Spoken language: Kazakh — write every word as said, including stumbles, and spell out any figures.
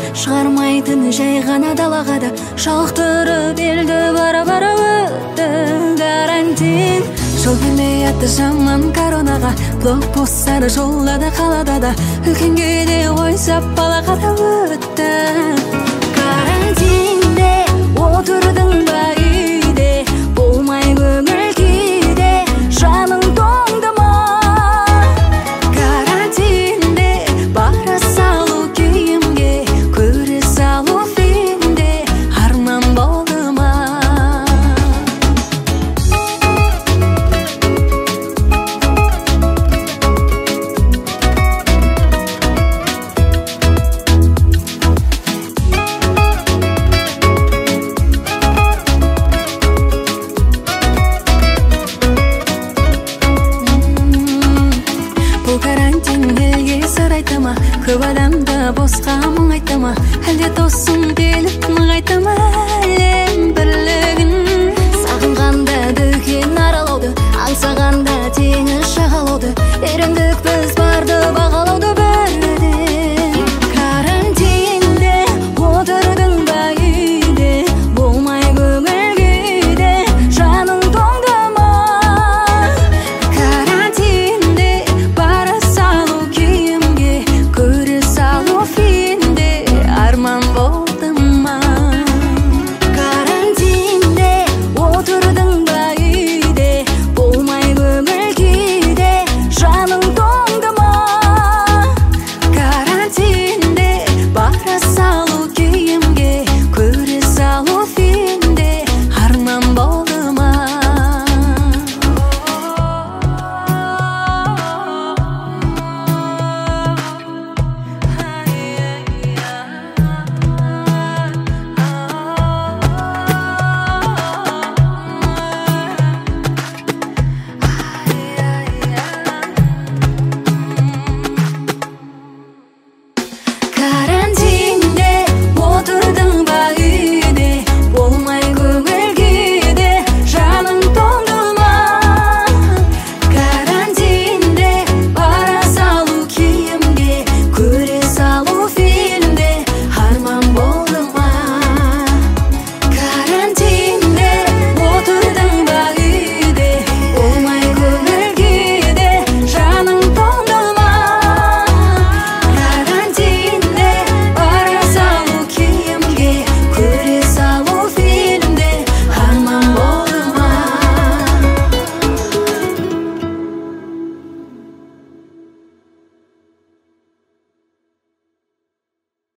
шығармайтын жай ғана далаға да шалықтырып елді бара-бара өтті карантин. Жол бермей атты жаман коронаға, блокпосттар жолда қалада да, үлкенге де ойсап балаға да өтті карантинде. Отырдың ба үйде, болмай көңіл күйде, жаның тоңды ма? Карантинде бара салу күйімге, көре салу фильмде арман болды ма? Бұл карантин елге сыр айта ма? Көп адамды босқа мұң айта ма? Әлде тосың келіп нығайта ма?